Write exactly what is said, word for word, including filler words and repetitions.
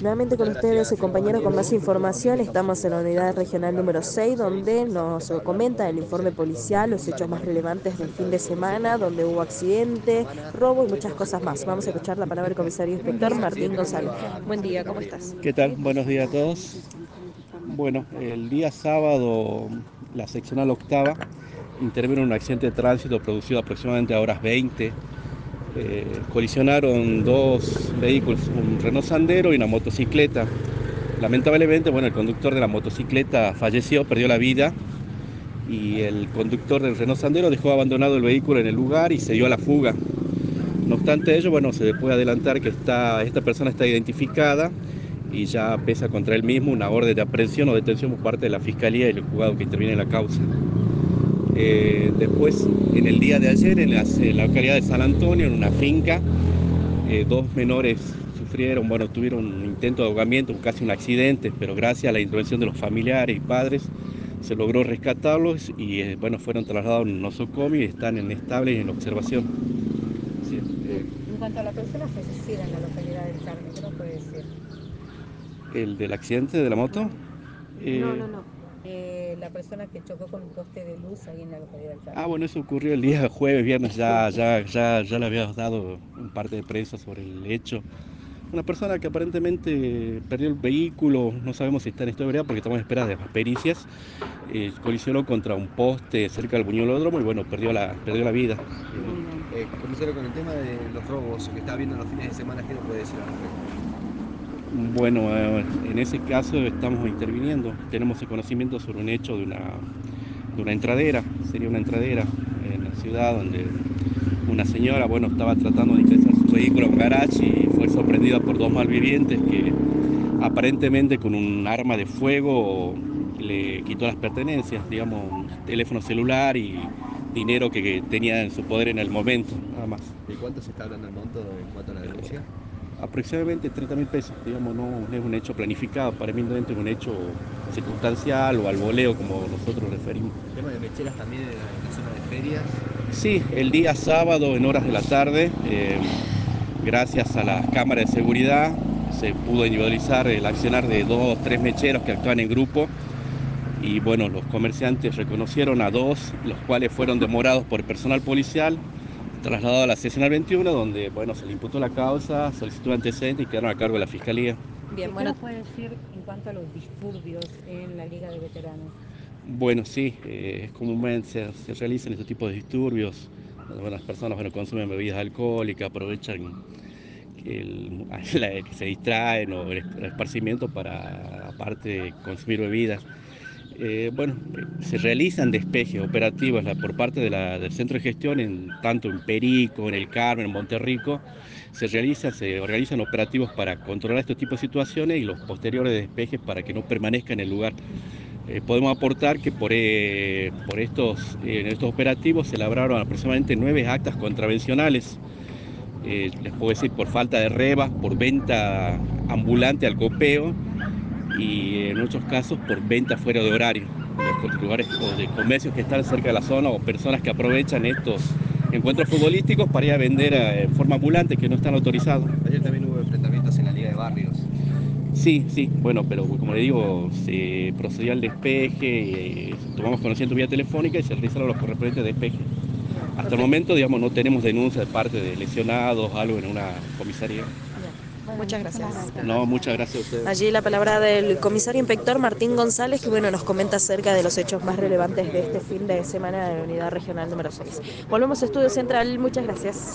Nuevamente con ustedes, compañero, con más información. Estamos en la unidad regional número seis, donde nos comenta el informe policial, los hechos más relevantes del fin de semana, donde hubo accidente, robo y muchas cosas más. Vamos a escuchar la palabra del comisario inspector Martín González. Buen día, ¿cómo estás? ¿Qué tal? Buenos días a todos. Bueno, el día sábado la seccional octava intervino en un accidente de tránsito producido aproximadamente a horas veinte. Eh, colisionaron dos vehículos, un Renault Sandero y una motocicleta. Lamentablemente, bueno, el conductor de la motocicleta falleció, perdió la vida, y el conductor del Renault Sandero dejó abandonado el vehículo en el lugar y se dio a la fuga. No obstante ello, bueno, se puede adelantar que está, esta persona está identificada y ya pesa contra él mismo una orden de aprehensión o detención por parte de la Fiscalía y el juzgado que interviene en la causa. Eh, después, en el día de ayer, en, las, en la localidad de San Antonio, en una finca, eh, dos menores sufrieron, bueno, tuvieron un intento de ahogamiento, casi un accidente, pero gracias a la intervención de los familiares y padres se logró rescatarlos y, eh, bueno, fueron trasladados a un nosocomio y están en estable y en observación. Sí. Eh, en cuanto a la persona fallecida en la localidad del Carmen, ¿qué nos puede decir? ¿El del accidente de la moto? Eh, No, no, no. Eh, la persona que chocó con un poste de luz ahí en la localidad del Ah, Carmen. bueno, eso ocurrió el día jueves, viernes, ya, ya, ya, ya le habíamos dado un parte de prensa sobre el hecho. Una persona que aparentemente perdió el vehículo, no sabemos si está en estado de ebriedad porque estamos en espera de las pericias, eh, colisionó contra un poste cerca del Buñolódromo y bueno, perdió la, perdió la vida. Eh, comisario, con el tema de los robos que está viendo en los fines de semana, ¿qué nos puede decir al respecto? Bueno, eh, en ese caso estamos interviniendo, tenemos el conocimiento sobre un hecho de una, de una entradera, sería una entradera en la ciudad donde una señora, bueno, estaba tratando de ingresar su vehículo a un garage y fue sorprendida por dos malvivientes que aparentemente con un arma de fuego le quitó las pertenencias, digamos, un teléfono celular y dinero que, que tenía en su poder en el momento, nada más. ¿De cuánto se está hablando el monto en cuanto a la denuncia? Aproximadamente treinta mil pesos, digamos, no es un hecho planificado, aparentemente es un hecho circunstancial o al voleo, como nosotros referimos. ¿Tema de mecheras también en la, en la zona de ferias? Sí, el día sábado en horas de la tarde, eh, gracias a las cámaras de seguridad, se pudo individualizar el accionar de dos o tres mecheros que actúan en grupo y bueno, los comerciantes reconocieron a dos, los cuales fueron demorados por el personal policial, trasladados a la seccional veintiuno, donde bueno, se le imputó la causa, solicitó antecedentes y quedaron a cargo de la Fiscalía. Bien, ¿qué bueno, nos puede decir en cuanto a los disturbios en la Liga de Veteranos? Bueno, sí, eh, comúnmente se, se realizan este tipo de disturbios, donde bueno, las personas bueno, consumen bebidas alcohólicas, aprovechan que, el, la, que se distraen o el, el esparcimiento para, aparte de consumir bebidas. Eh, bueno, se realizan despejes operativos la, por parte de la, del centro de gestión, en, tanto en Perico, en El Carmen, en Monterrico, se realizan, se organizan operativos para controlar este tipo de situaciones y los posteriores despejes para que no permanezca en el lugar. Eh, podemos aportar que por, eh, por estos, eh, en estos operativos se labraron aproximadamente nueve actas contravencionales. Eh, les puedo decir por falta de rebas, por venta ambulante al copeo y en otros casos por venta fuera de horario, en los lugares de comercios que están cerca de la zona o personas que aprovechan estos encuentros futbolísticos para ir a vender en forma ambulante que no están autorizados. Ayer también hubo enfrentamientos en la Liga de Barrios. Sí, sí, bueno, pero como le digo, se procedió al despeje, eh, tomamos conocimiento vía telefónica y se realizaron los correspondientes despejes. Hasta el momento, digamos, no tenemos denuncia de parte de lesionados, algo en una comisaría. Muchas gracias. No, muchas gracias a ustedes. Allí la palabra del comisario inspector Martín González, que bueno, nos comenta acerca de los hechos más relevantes de este fin de semana de la unidad regional número seis. Volvemos a Estudio Central, muchas gracias.